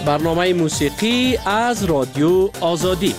برنامه موسیقی از رادیو آزادی.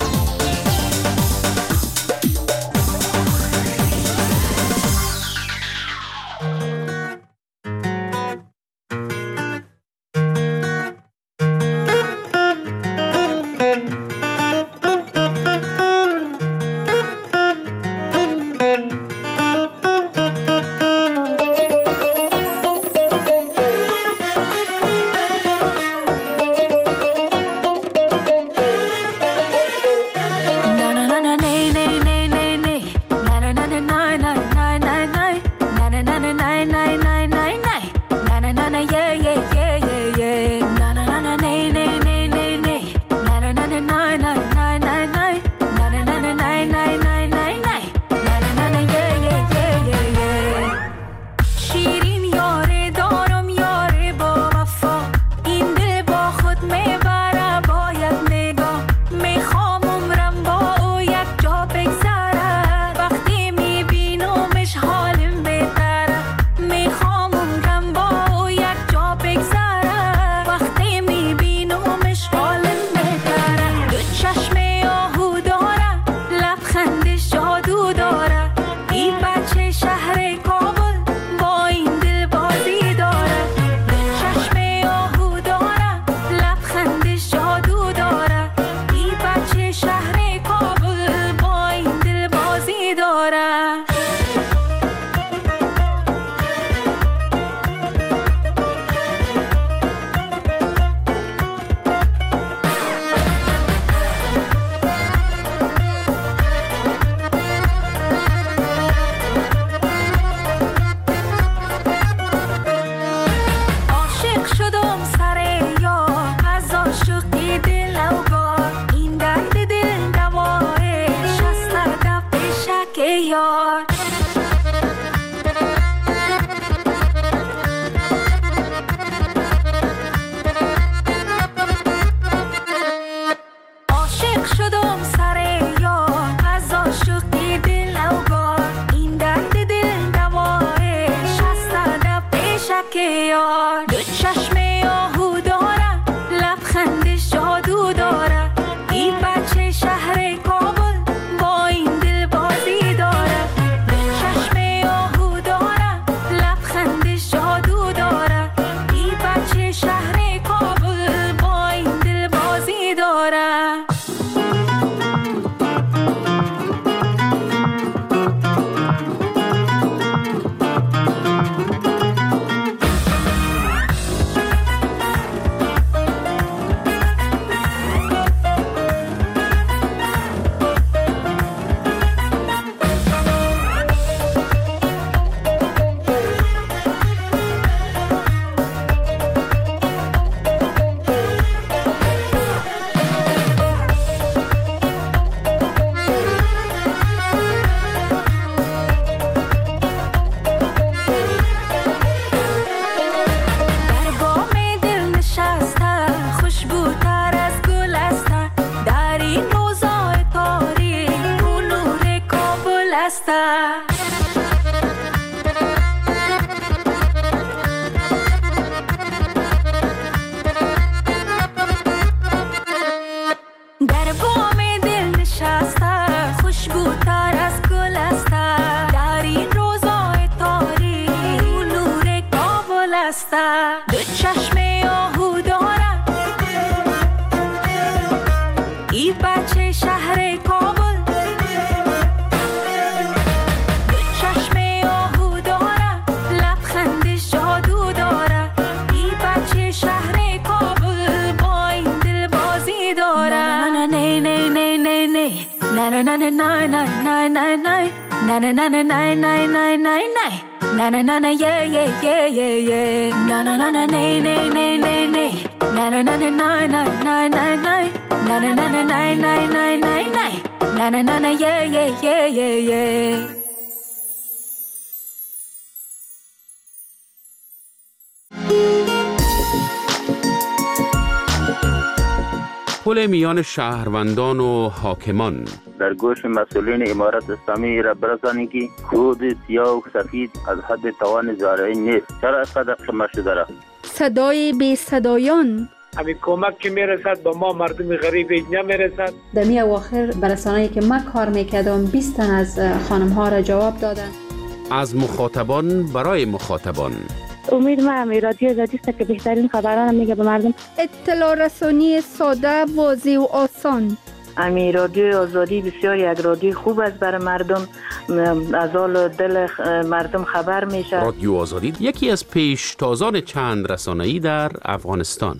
پل میان شهروندان و حاکمان. در گوش مسئولین امارت اسلامی را برسانید که خود سیاه و سفید از حد توان زارعین نیست. چرا اینقدر خمار شده را؟ صدای بی صدایان همین کمک که میرسد به ما مردم غریب اینجا میرسد. در می اواخر برسانه‌ای که من کار میکردم 20 تن از خانم ها را جواب دادن. از مخاطبان برای مخاطبان. امید من رادیو آزادی است که بهترین خبران میگه به مردم. اطلاع رسانی ساده، واضح و آسان. امی رادیو آزادی بسیار یک رادیو خوب است برای مردم، از حال دل مردم خبر میشه. رادیو آزادی یکی از پیشتازان چند رسانه‌ای در افغانستان.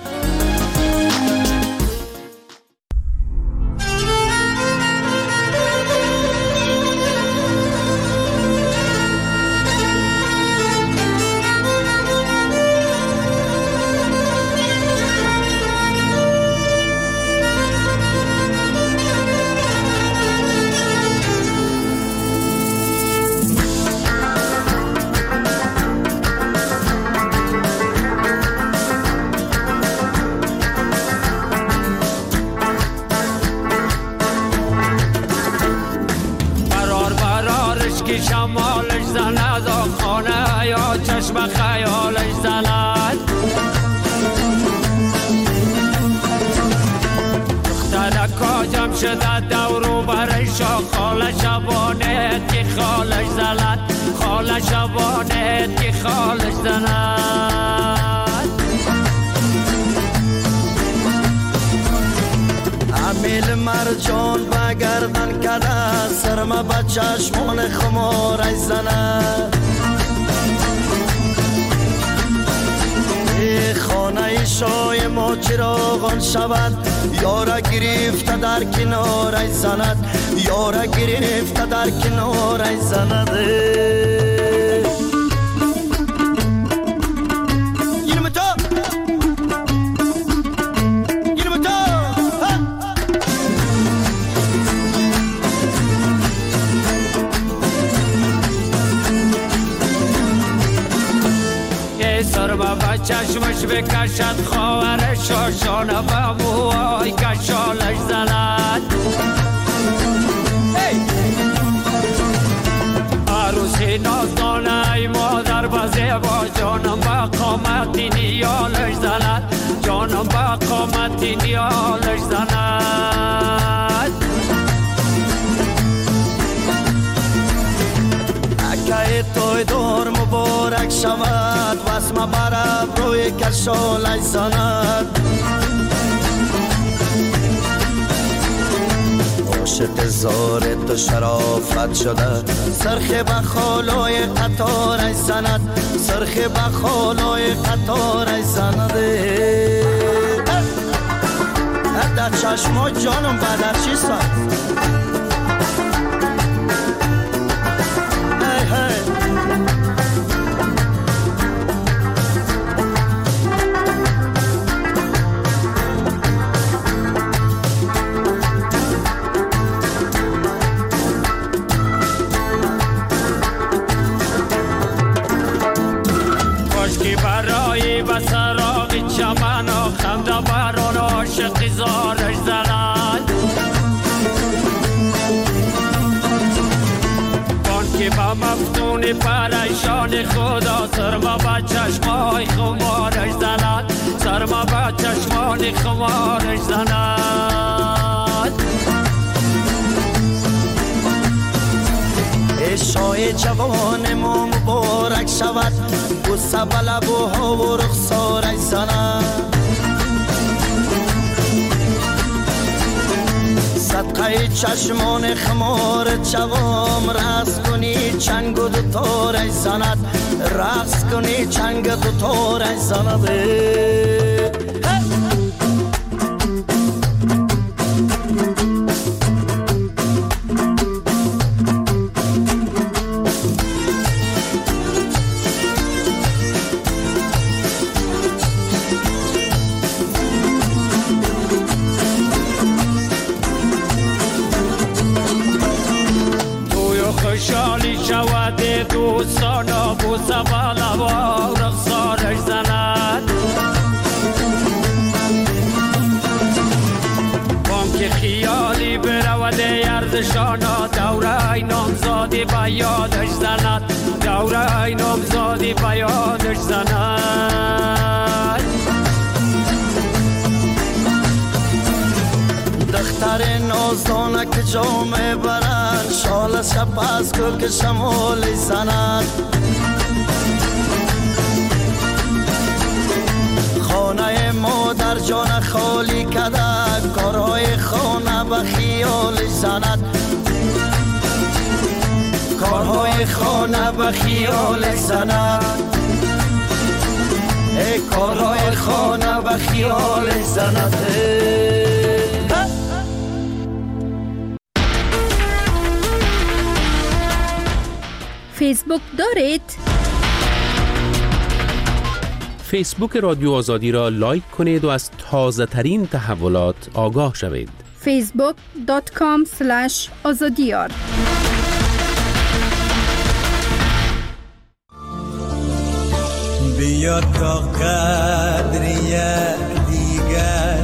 شمالش زند خانه یا چشم خیالش زند دخترکا جمع شده دورو برش خاله شبانه که خالش زند خاله شبانه که خالش زند امیل مرجان بگردن کده سرما به چشمان خمارش زند خانه شای ما چراغان شود یارا گرفته در کنارش زند یارا گرفته در کنارش زند سرما با چشمش بکشد خواهر شاشانه با موهای کشالش زند عروسی نازدانه ای مادر با زیبا جانم با قامتی نیالش زند جانم با قامتی نیالش زند که توی دور مبارک شود واسم برب روی کشالش زند عاشق زار تو شرافت شده سرخ بخالای قطارش زند سرخ بخالای قطارش زند در چشما جانم بدر چی سند زارش زند بان که با مفتون پریشان خدا سرما با چشمای خمارش زند سرما با چشمان خمارش زند شای جوان ما مبارک شود بوسه به لبوها و رخسارش زند صدقه چشمان خمار جوام رقص کنی چنگ و دوتارش زند رقص کنی چنگ دوتارش زند خوشحالی شود دوستان و بوسه بالا و رخسارش زند بام که خیالی برود یردشان دوره نامزادی به یادش زند دوره نامزادی به یادش زند اختر نازدانک جامه برند شال شب از که شمال زند خانه مادر جان خالی کده کارهای خانه به خیال زند کارهای خانه به خیال زند کارهای خانه به خیال زند فیسبوک دارید؟ فیسبوک رادیو آزادی را لایک کنید و از تازه ترین تحولات آگاه شوید. facebook.com/azadiyar بیا تا قدر یک دیگر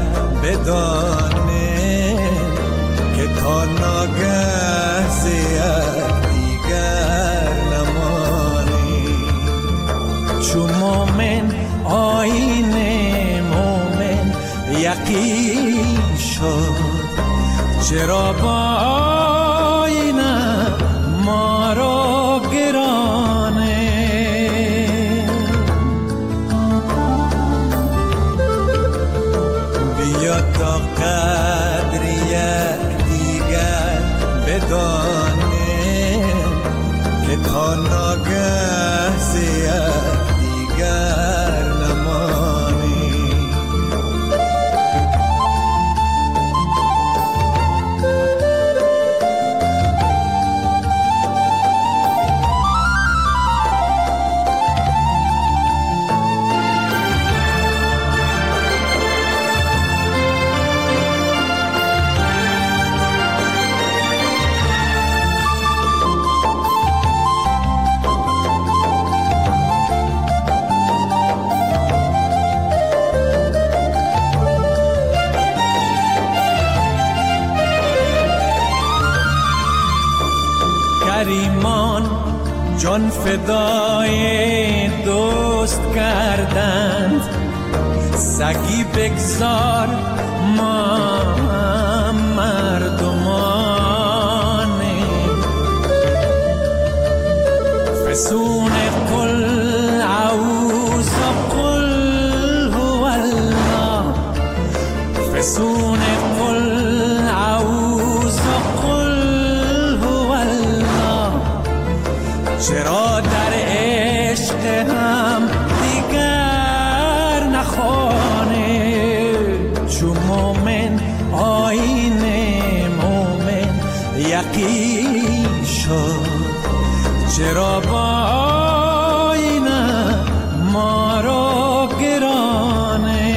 بدانه که تا ناگه زیاد دیگر نمانی چو مومن آیین مومن یقین شد چرا با آینه ما را گرانه بیا تا قدر یک دیگر بدانه که تا ناگه زیاد دیگر نمانی کریمان جان فدای دوست کردند سگی بگذار ما مردمانیم فسون قل اعوذ قل هو الله فسون قل اعوذ قل هو الله چرا در عشق هم دیگر نخوانه چو مومن آیین مومن یقین شد چرا با آینه ما را گرانه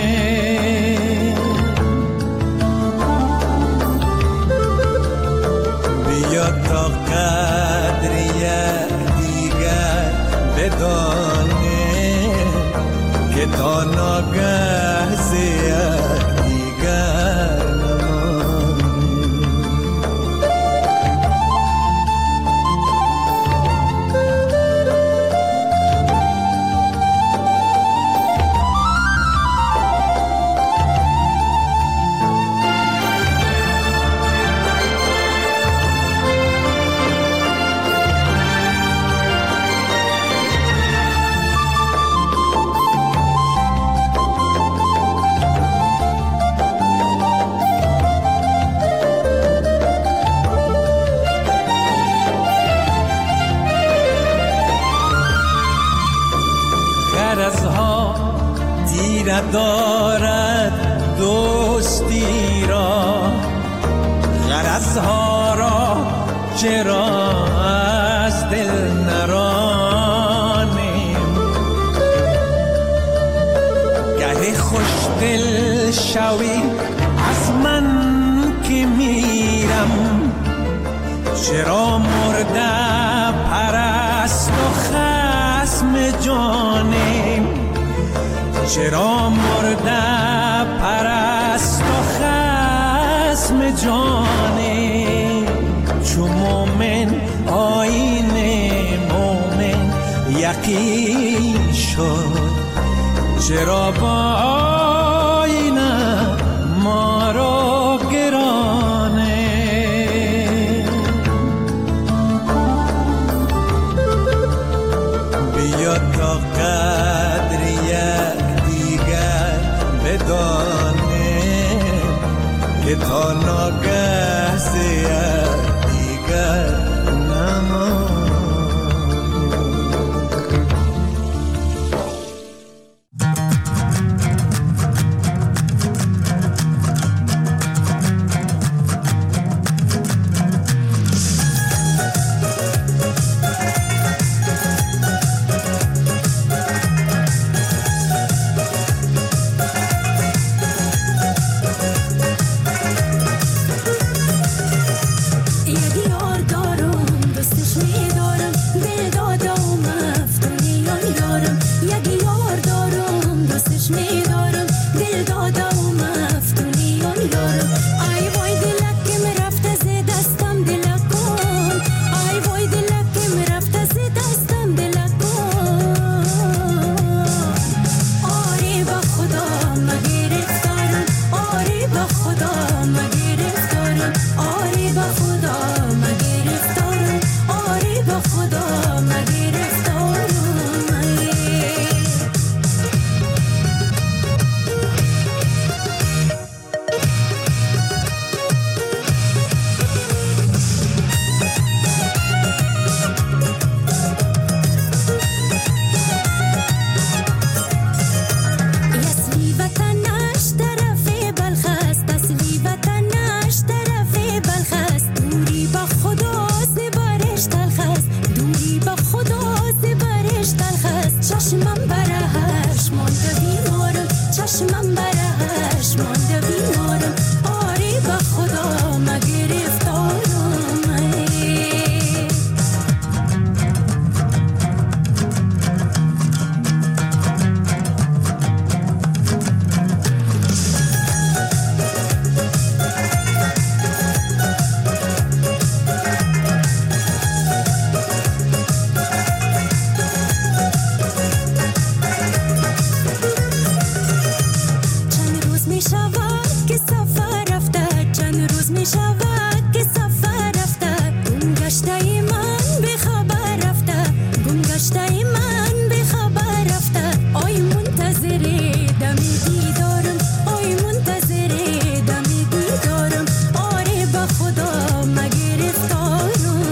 بیا تا قدر یک دیگر بدانه که تا ناگه زیاد دیگر غرضها تیر دارد دوستی را غرضها را چرا از دل نرانیم گه خوش دل شوی از من که میرم چرا مرده پرست و خصم جانیم چرا مرده پرست و خصم جانیم چو مومن آیین مومن یقین شد چرا با آینه ما را گران گشته من به خبر رفته گم گشته من به خبر رفته آی منتظری دمی دیدارم آی منتظری دمی دیدارم آره به خدا مگرفتارم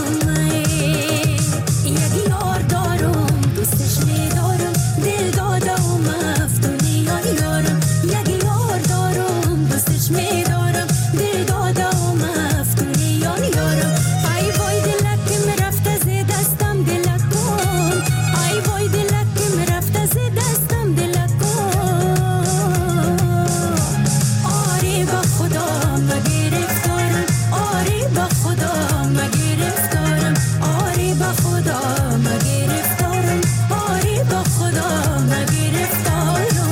یک یار دارم دوستش میدارم دل داده و مفتونی یارم یک یار دارم دوستش میدارم دل داده و مفتونی یارم ای وای دلکم رفته ز دستم دلکم ای وای دلکم رفته ز دستم دلکم آره به خدا مگرفتارم آره به خدا مگرفتارم آره به خدا مگرفتارم آره به خدا مگرفتارم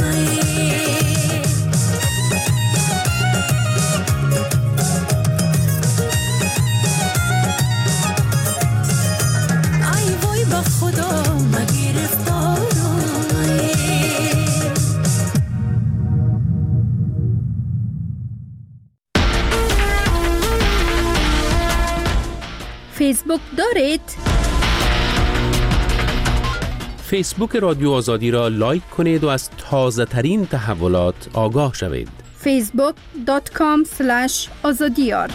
ای وای به خدا مگرفتارم فیسبوک دارید؟ فیسبوک رادیو آزادی را لایک کنید و از تازه ترین تحولات آگاه شوید. facebook.com/azadiyar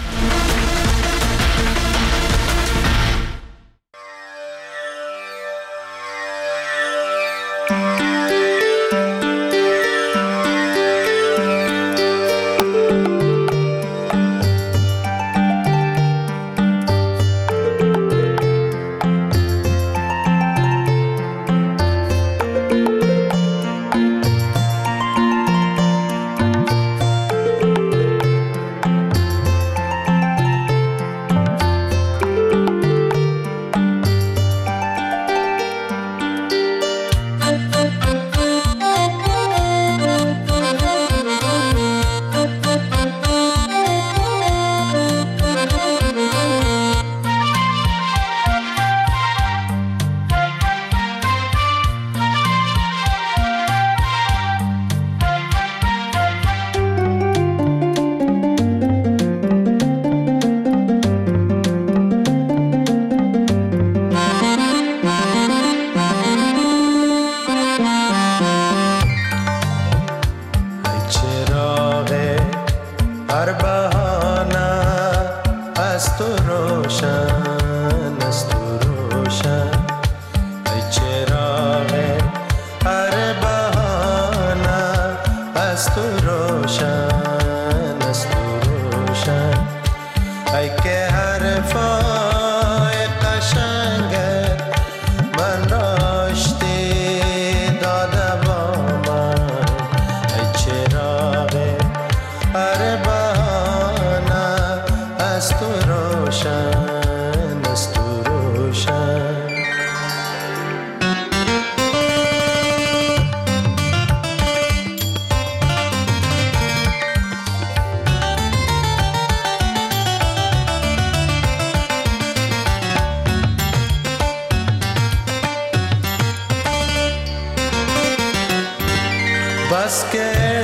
بس که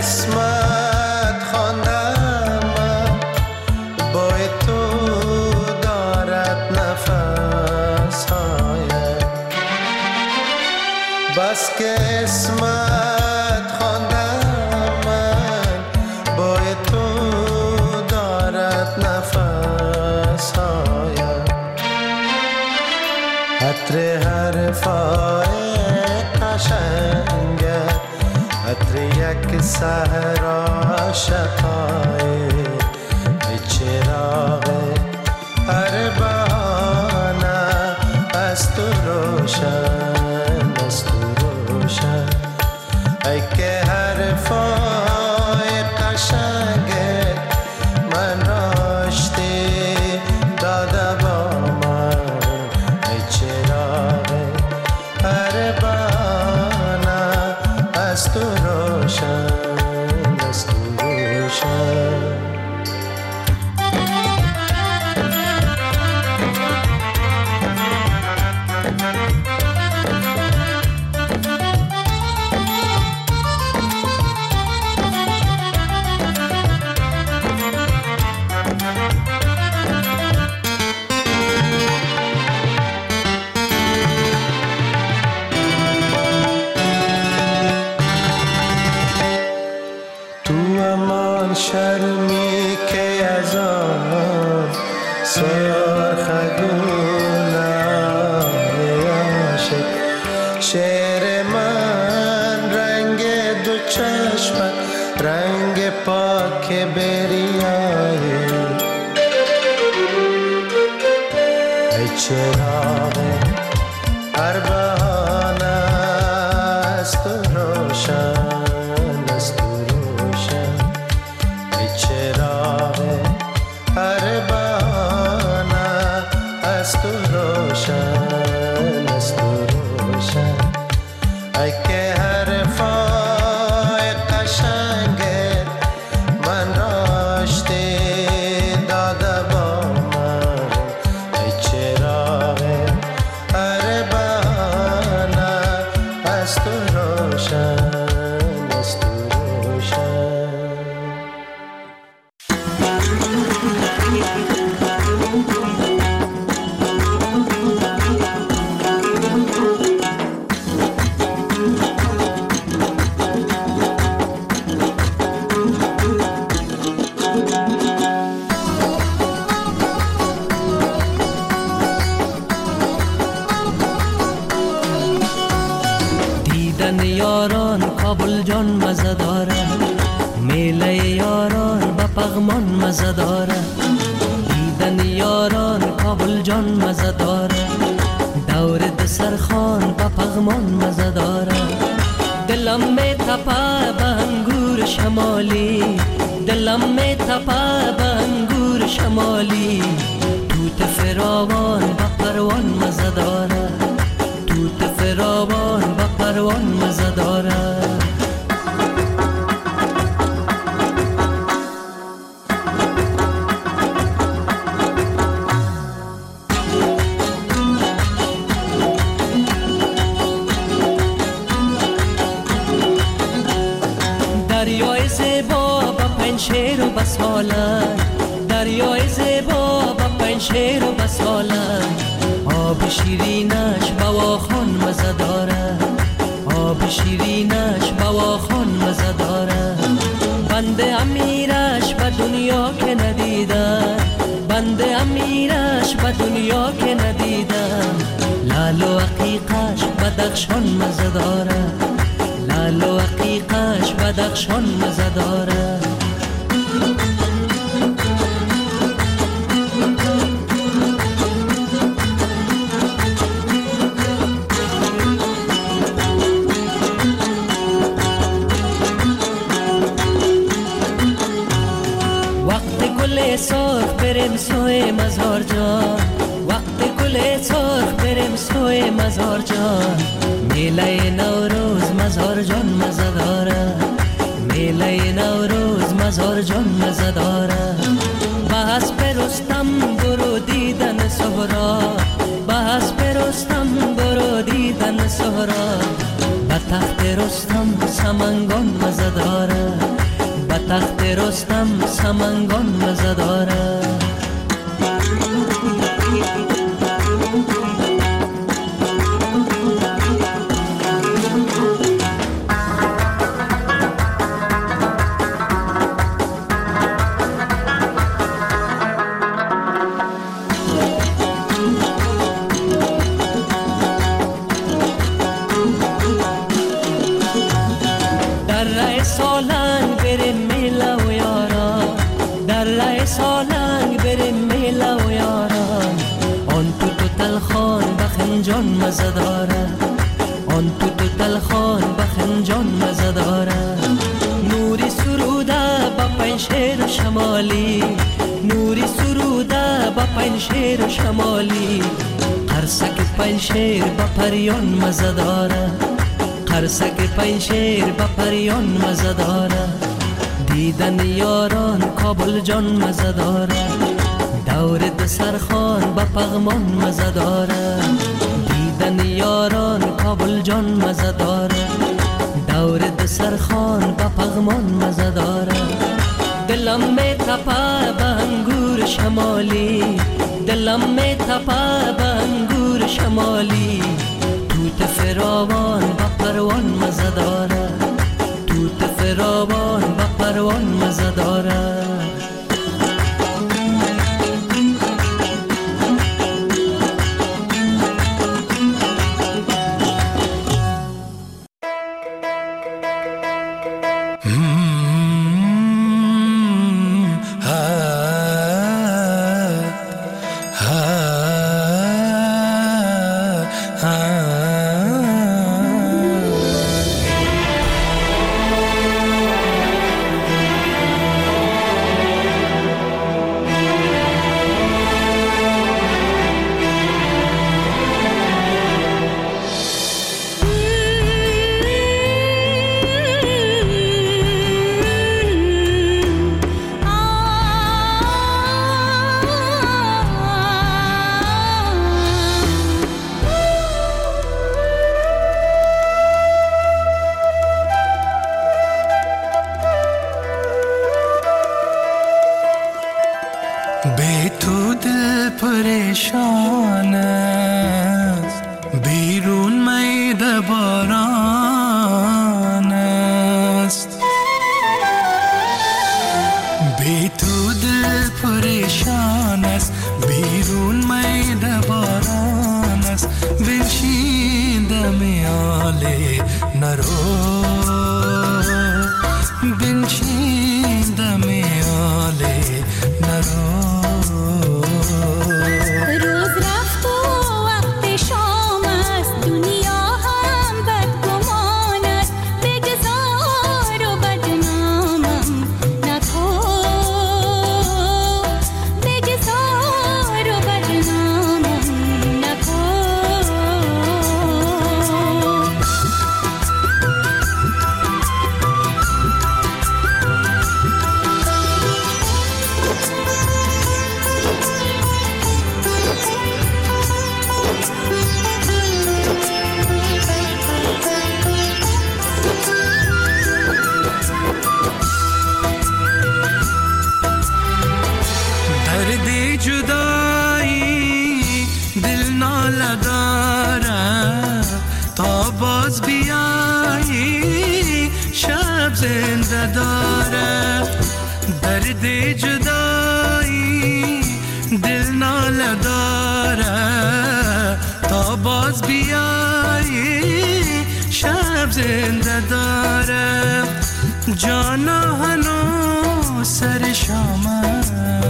اسمت خواندم با تو دارد نفس هایت بس که اسمت خواندم با تو دارد نفس هایت عطر حرفای قشنگت عطر یک سحر عاشقای ای چراغ هر بهانه از تو روشن از تو روشن ای که حرفای قشنگت من راشتی داده با من ای چراغ هر بهانه از تو روشن از تو روشن که بریایی ای چراغ هر بهانه است و روشن است و روشن ای چراغ هر بهانه است و روشن است و روشن ای که حرفای قشنگ من راشتی داده با من ای چراغ هر بهانه است و روشن است و روشن دیدن یاران کابل جان مزه داره میله یاران با پغمان مزه داره دیدن یاران کابل جان مزه داره دور دسرخان با پغمان مزه داره دلم می تپه به انگور شمالی دلم می تپه به انگور شمالی توت فراوان با پروان مزه داره توت فراوان با پروان مزه داره دریای زیبا با پنشیر و بسالن دریای زیبا با پنشیر و بسالن آب شیرینش بواخان مزه داره آب شیرینش بواخان مزه داره بنده امیرش به دنیا که ندیدم بنده امیرش به دنیا که ندیدم لال و عقیقش بدخشان مزه داره لال و عقیقش بدخشان مزه داره سرخ بریم سوی مزار جان وقت گل سرخ بریم سوی مزار جان میله نوروز مزار جان مزه داره میله نوروز مزار جان مزه داره بحث پرستم برو دیدن سهرا بحث پرستم برو دیدن سهرا به تخت رستم سمنگان مزه داره به تخت رستم سمنگان مزه داره در رای سالنگ بریم میله و یاران در رای سالنگ بریم میله و یاران آن تو تلخان بخنجان مزه داره آن تو تلخان بخنجان مزه داره نوری سروده با پنشیر شمالی نوری سروده با پنشیر شمالی قرصک پنشیر با پریان مزه داره قرصک پنشیر با پریان مزه داره دیدن یاران کابل جان مزه داره دور دسرخان با پغمان مزه داره دیدن یاران کابل جان مزه داره دور دسرخان با پغمان مزه داره دلم می تپه به انگور شمالی دلم می تپه به انگور شمالی توت فراوان با پروان مزه داره توت فراوان با پروان مزه داره است، بیرون میده باران است. بی تو دل پریشان است، بیرون میده باران است. بنشین دم آله نرو، بنشین دم آله نرو. روز رفت و وقت شام است، دنیا هم بدگمان است. بگذار و بدنامم نکن، بگذار و بدنامم نکن. درد جدایی دل ناله داره، تا باز بیایی شب زنده داره. درد جدایی دل ناله داره، تا باز بیایی شب زنده داره. جانا هنو سر شامه،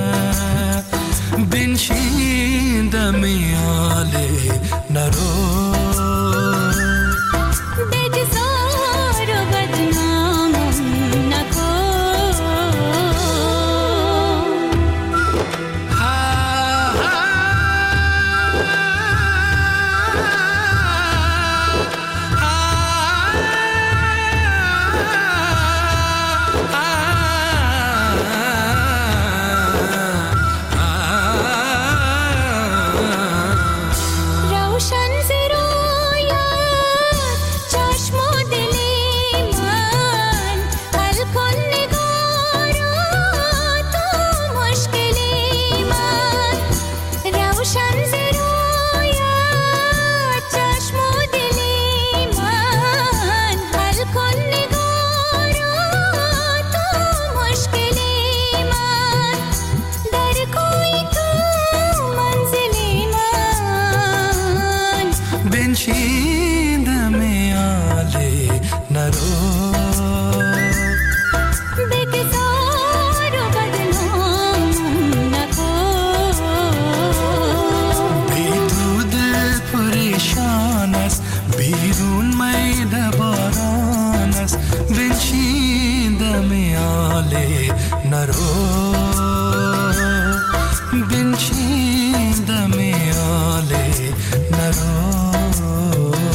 بنشین دم آله نرو. بگذار و بدنامم نکن. روشن ز رویت چشم و دل من، حل کن نگارا تو مشکل من. روشن ز رویت چشم و دل من، حل کن نگارا تو مشکل من. در کوی تو منزل من، بنشین دم آله نرو. بگذار و بدنامم نکن. بی تو دل پریشان است، بیرون میده باران است. بنشین دم آله نرو، بنشین دم آله نرو.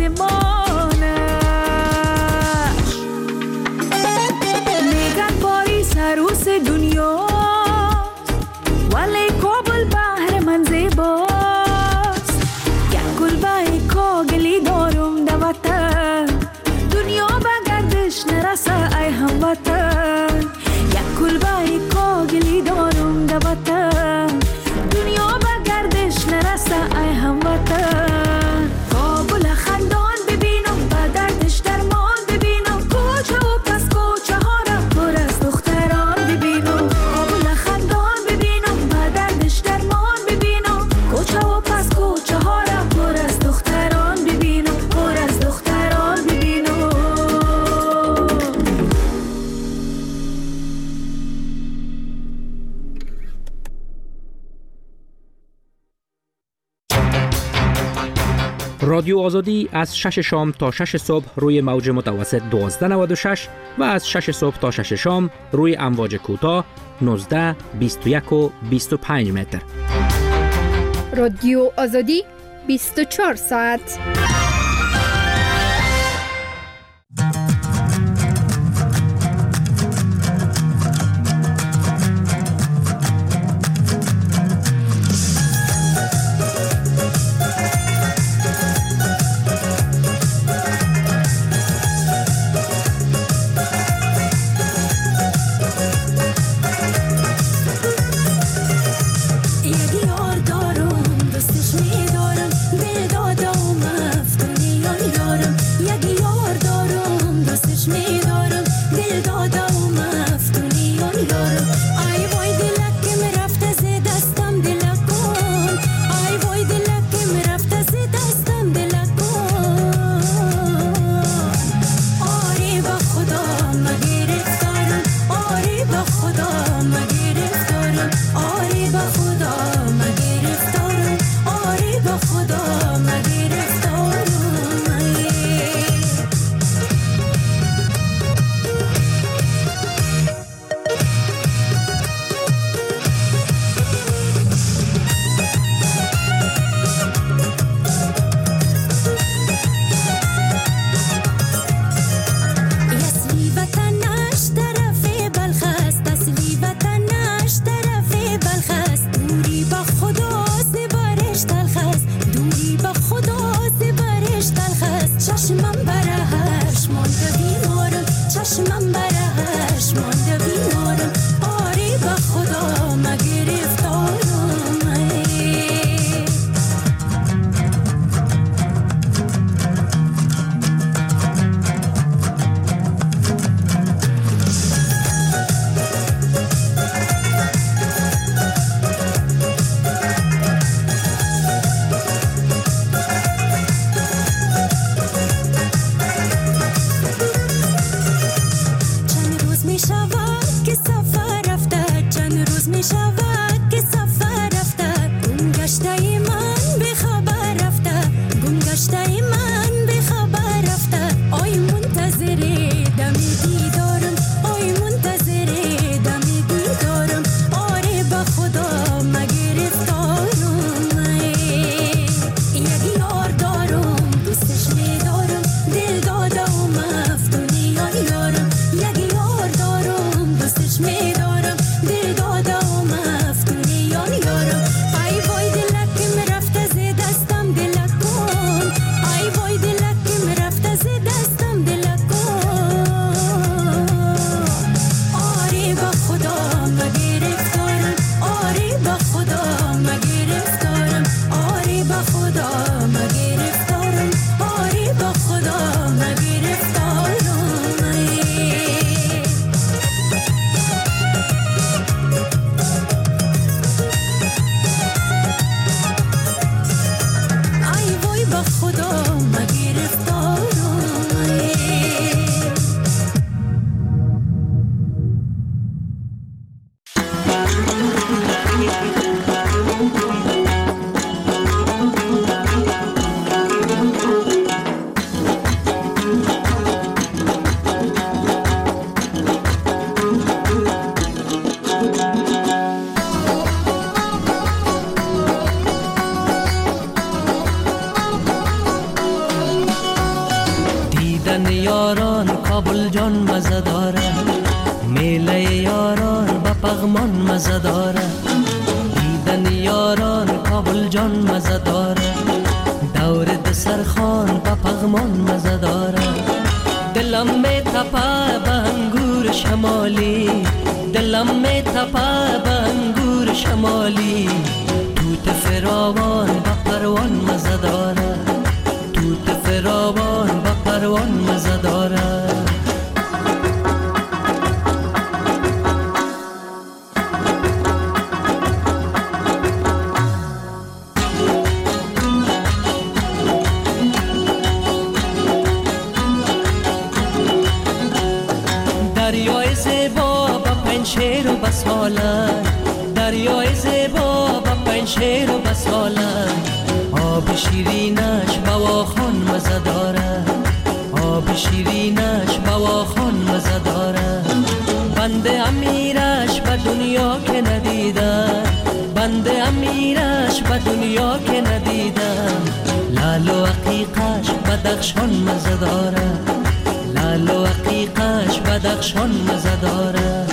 آسمانش. میگن پاریس عروس دنیا ولی کابل بحر من زیباست. یک کلبه کاغلی دارم در وطن، دنیا به گردش نرسه ای هموطن. یک کلبه کاغلی دارم در وطن، دنیا به گردش نرسه ای هموطن. کابل خندان ببینم به دردش درمان ببینم، کوچه و پس کوچه ها را پر از دختران ببینم. کابل خندان ببینم به دردش درمان ببینم، کوچه و پس کوچه ها را پر از دختران ببینم، پر از دختران ببینم. رادیو آزادی از 6 شام تا 6 صبح روی موج متوسط 1296 و از 6 صبح تا 6 شام روی امواج کوتاه 19، 21 و 25 متر. رادیو آزادی 24 ساعت. دیدن یاران کابل جان مزه داره، میله یاران با پغمان مزه داره، دیدن یاران کابل جان مزه داره، دور دسرخان با پغمان مزه داره. دلم می تپه به انگور شمالی، دلم می تپه به انگور شمالی، توت فراوان با پروان مزه داره، توت فراوان با پروان مزه داره. دریای زیبا با پنشیر و بسالن، دریای زیبا با پنشیر و بسالن، آب شیرینش بواخان مزه داره، آب شیرینش بواخان مزه داره. بنده امیرش به دنیا که ندیدم، بنده امیرش به دنیا که ندیدم، لال و عقیقش بدخشان مزه داره، لال و عقیقش بدخشان مزه داره.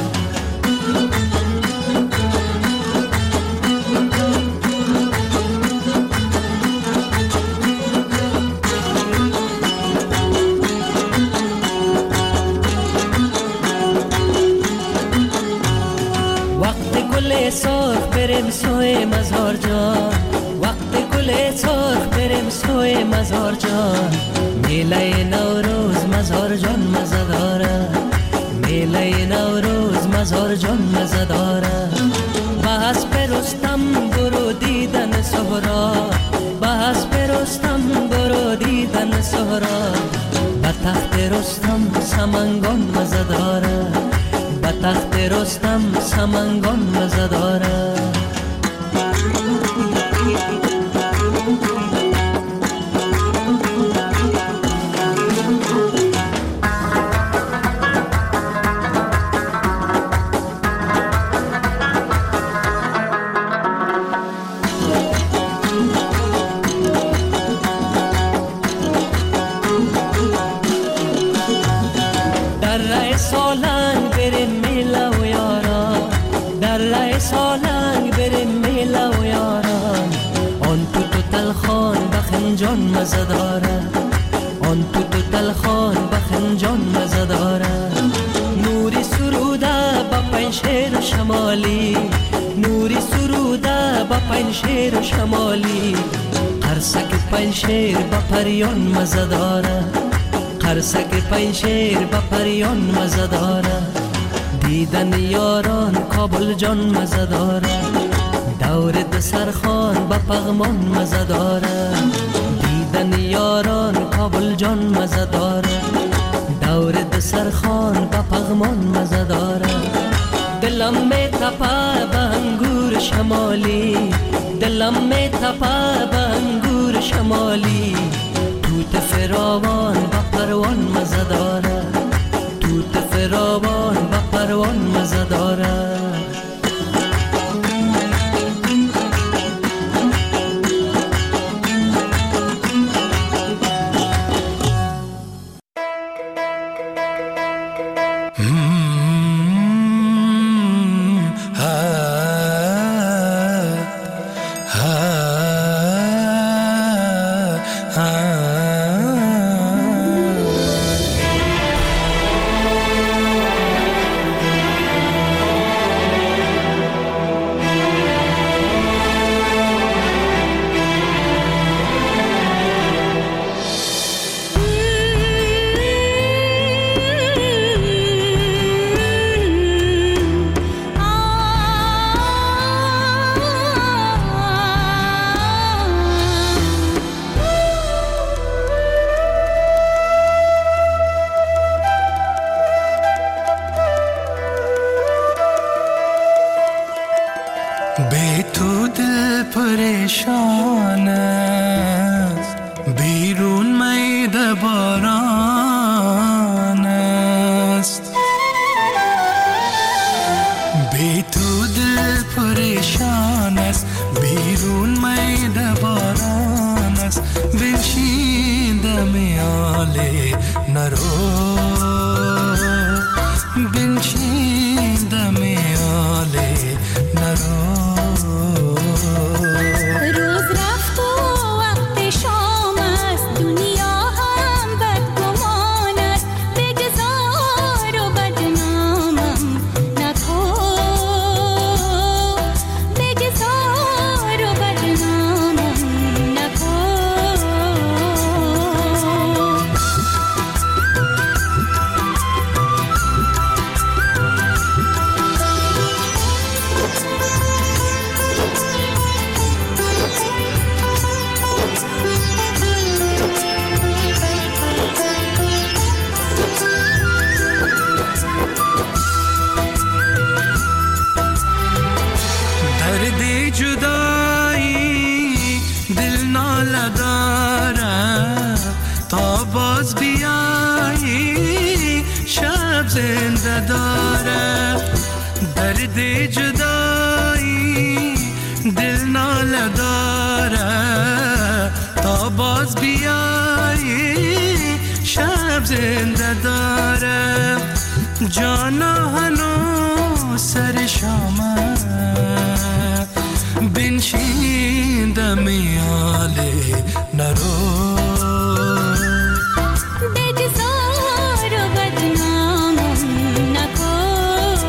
سرخ بریم سوی مزار جان، وقت گل سرخ بریم سوی مزار جان، میله نوروز مزار جان مزه داره، میله نوروز مزار جان مزه داره. به حسب رستم برو دیدن سهرا، به حسب رستم برو دیدن سهرا، به تخت رستم سمنگان مزه داره، به تخت رستم سمنگان مزه داره. در راه سالنگ بریم میله و یاران، در راه سالنگ بریم میله و یاران، آن تو تلخان بخنجان مزه داره، آن تو تلخان بخنجان مزه داره. نوری سروده با پنشیر شمالی، نوری سروده با پنشیر شمالی، قرصک پنشیر با پریان مزه داره، قرصک پنشیر با پریان مزه داره. دیدن یاران کابل جان مزه داره، دور دسرخان با پغمان مزه داره، دیدن یاران کابل جان مزه داره، دور دسرخان با پغمان مزه داره. دلم می تپه به انگور شمالی، دلم می تپه به انگور شمالی، توت فراوان با پروان مزه داره، توت فراوان با پروان مزه داره. بی تو دل پریشان است، بیرون میده باران است. بی تو دل پریشان است، بیرون میده باران است. بنشین دم میاله نرو بنشین دم میاله نرو روز رفت و وقت شام است دنیا هم بدگمان است بگذار و بدنامم نکن بگذار و بدنامم نکن درد جدایی دل ناله داره تا باز بیایی شب زنده داره درد جدایی دل ناله داره تا باز بیایی شب زنده داره جانا هنو سر شامه بنشین دم میاله نرو بگذار و بدنامم نکن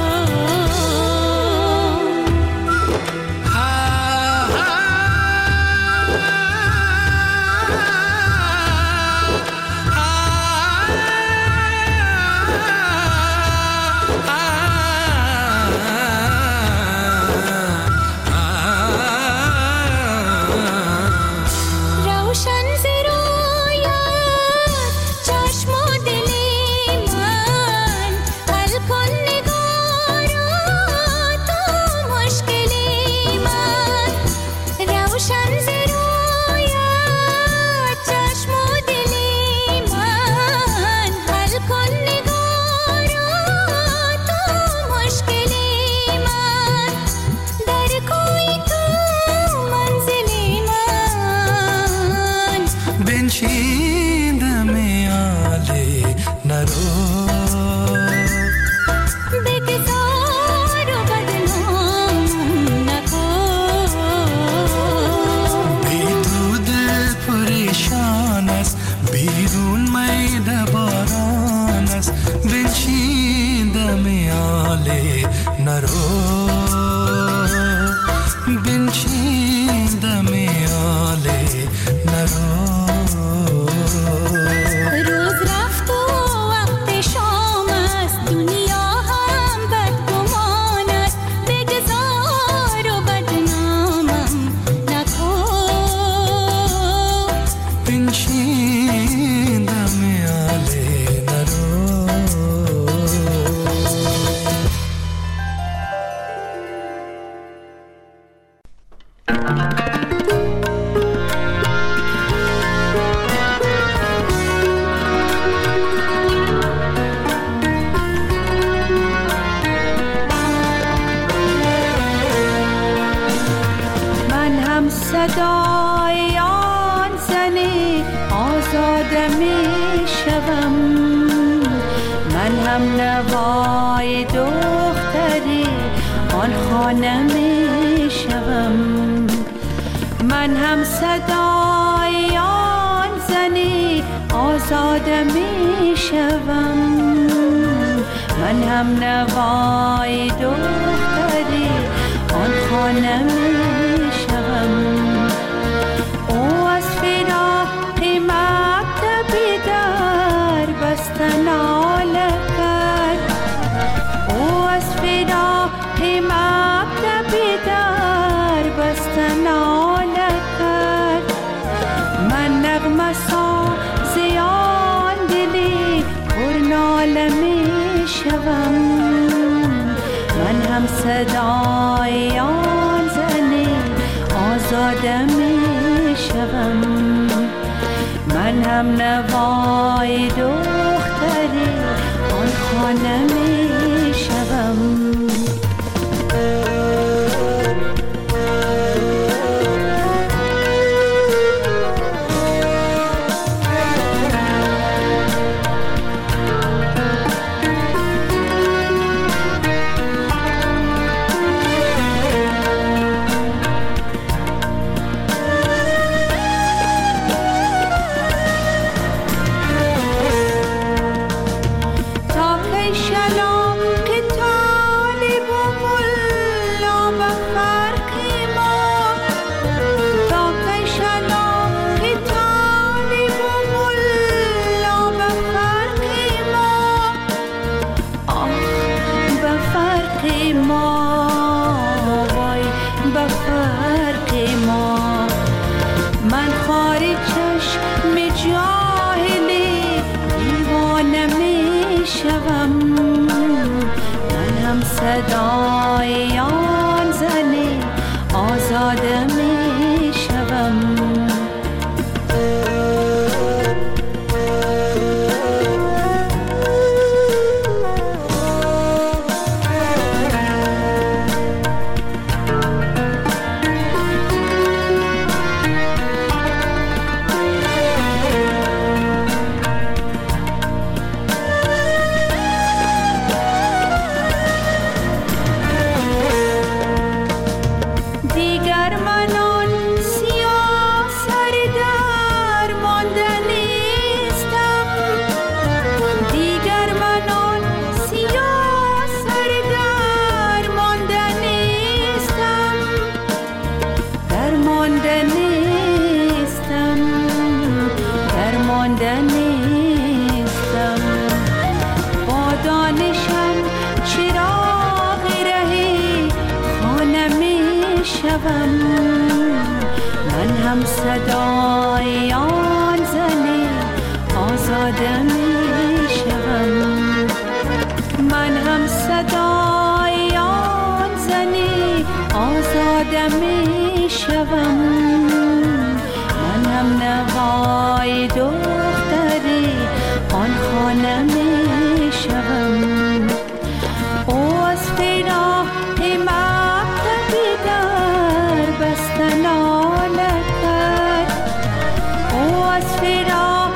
روشن ز رویت چشم و دل من حل کن نگارا تو مشکل من روشن ز رویت چشم و دل من حل کن نگارا تو مشکل من در کوی تو منزل من بنشین دم میاله نرو بگذار و بدنامم نکن بی تو دل پریشان است بیرون میده باران است بنشین دم میاله نرو بنشین دم میاله نرو روز رفت و وقت شام است دنیا هم بدگمان است بگذار و بدنامم نکن بنشین دم میاله نرو من هم صدای آن زنی آزاده می شوم من هم نوای دختری آن خانه می شوم من هم صدای آن زنی آزاده می شوم من هم نوای دختری آن خانه می شوم او از فراق مکتبی در بستن ناله کرد او از فراق مکتبی در بستن ناله کرد من نغمه ساز آن دلی پر ناله می شوم من هم صدای آن زنی آزاده می شوم من هم نوای دختری آن خانه می شوم صدای آن زنه آزاده می شوم. من هم صدای آن زنه آزاده می شوم. من هم صدای آن زنه آزاده می شوم. من هم نوای دختری آن خانه می شوم. او از فراق مکتبی در بستن آله کرد. او از فراق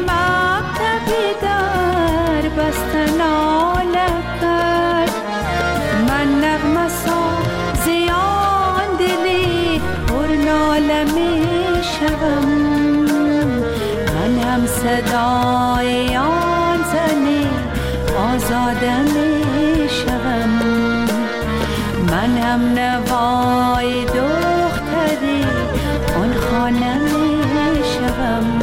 مکتبی در بستن آله کرد. من نغمه سازی آن دلی پر ناله می شوم. من هم صدای آن زنی آزاده می شوم. من هم نوای دختری آن خانه می شوم.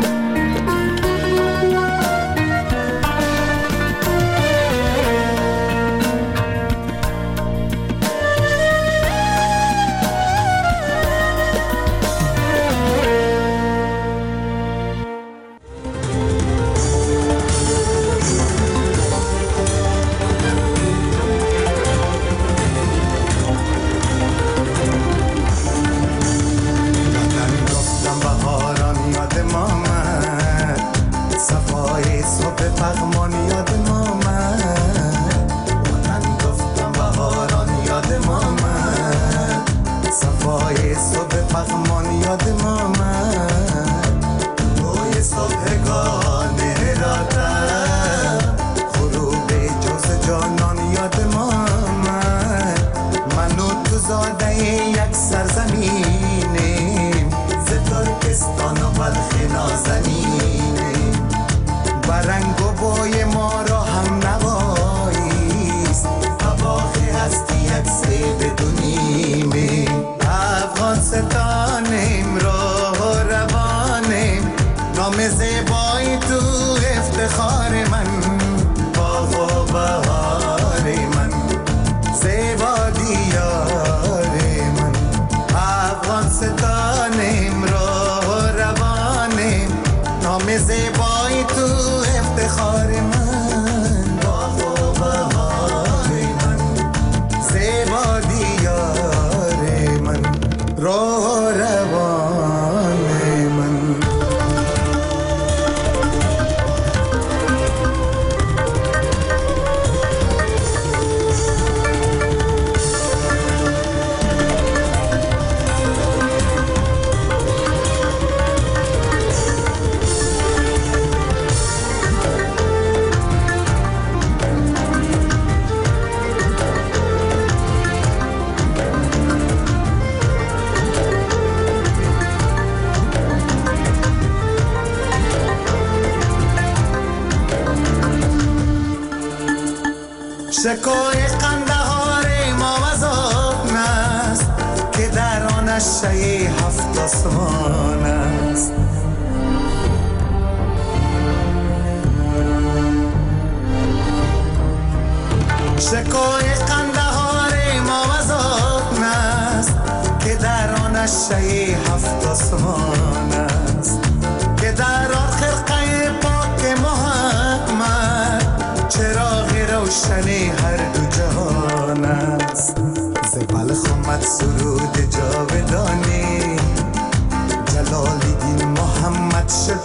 شکوه قندهار ما وزاد است که در آنش شی هفت آسمان است. شکوه قندهار ما وزاد است که در آنش شی هفت آسمان است. که در آن خرقه پاک محمد چراغ روشنی هر دو جهان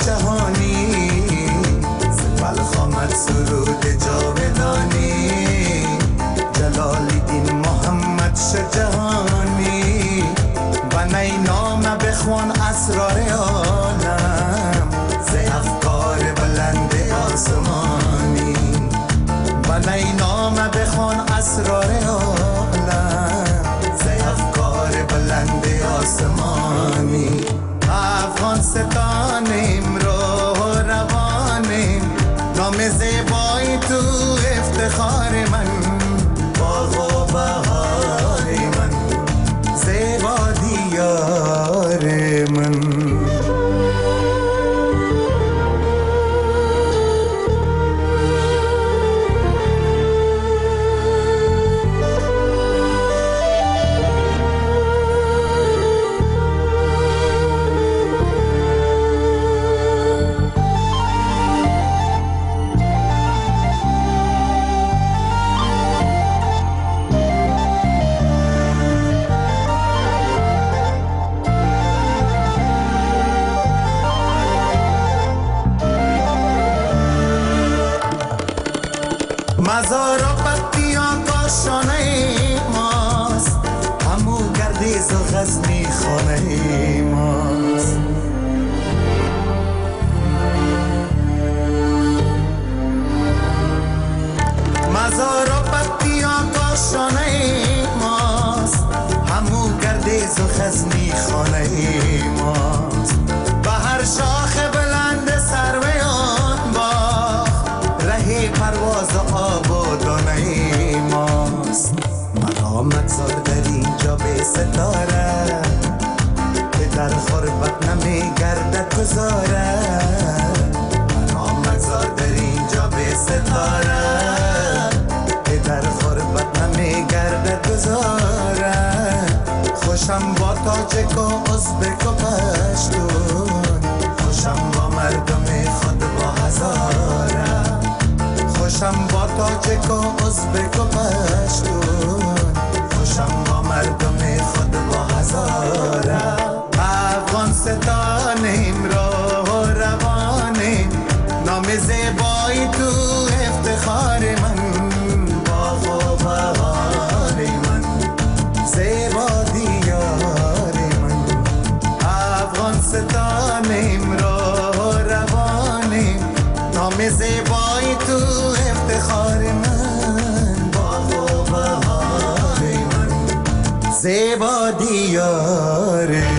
جهانی بلخ آمد سرود جاودانی جلال الدین محمد شجهانی و نی نامه بخوان اسرار عالم ز افکار بلند آسمانی و نی نامه بخوان اسرار عالم ز افکار بلند آسمانی افغان ستانیم رو روانیم نام زیبایی تو افتخار من باغ و بهار من زیبا دیار من مزار و پتیان کاشانه ماست همو گردیز و غزنی خانه ماست مزار و پتیان کاشانه ماست همو گردیز و غزنی خانه ماست به هر شاخ بلند سروی آن باغ ره پرواز آب و دانه ماست مقامت زار در اینجا به ستاره که در خربت نمی گردد گذاره مقامت زار در اینجا به ستاره که در خربت نمی گردد گذاره خوشم با تاجک و ازبک و پشتون خوشم با مردم خود با هزاره خوشم با تاجک و ازبک و پشتون خوشم با مردم خود با هزاره افغان ستانیم رو روانیم نام زیبایی تو افتخار من باغ و بهار من زیبا دیار من افغان ستانیم رو روانیم نام زیبایی تو افتخار من باغ و بهار من زیبا دیار